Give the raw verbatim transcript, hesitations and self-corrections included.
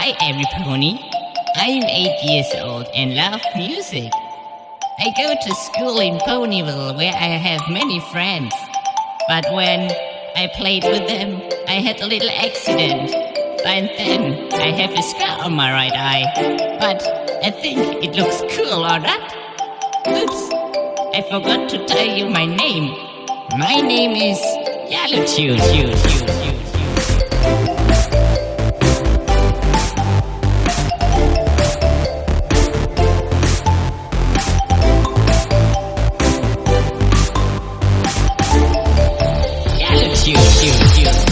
Hi, every pony. I'm eight years old and love music. I go to school in Ponyville where I have many friends. But when I played with them, I had a little accident. And then I have a scar on my right eye. But I think it looks cool or not? Oops, I forgot to tell you my name. My name is Yellowtooth. Yellowtooth.